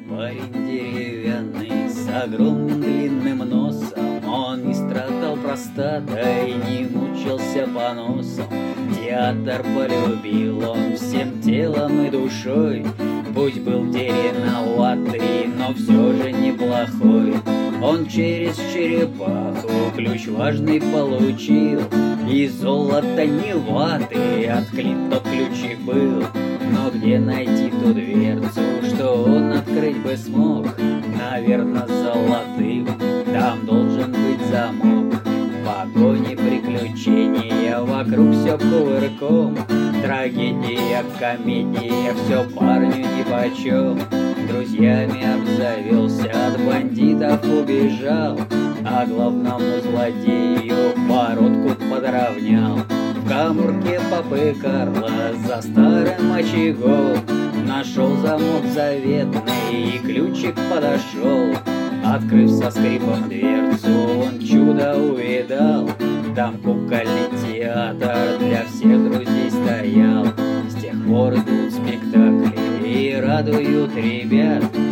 Парень деревянный с огромным длинным носом, он не страдал простатой, не мучился поносом. Театр полюбил он всем телом и душой, пусть был дряноватый, но все же неплохой. Он через черепаху ключ важный получил, и золото не ваты, отклеен тот ключик был. Но где найти ту дверцу, что он открыть бы смог? Наверно, золотым, там должен быть замок. Погони, приключения, вокруг все кувырком. Трагедия, комедия, все парню нипочем. Друзьями обзавелся, от бандитов убежал, а главному злодею бородку подровнял. В каморке папы Карла за старым очагом нашел замок заветный, и ключик подошел. Открыв со скрипом дверцу, он чудо увидал. Там кукольный театр для всех друзей стоял. С тех пор идут спектакли и радуют ребят.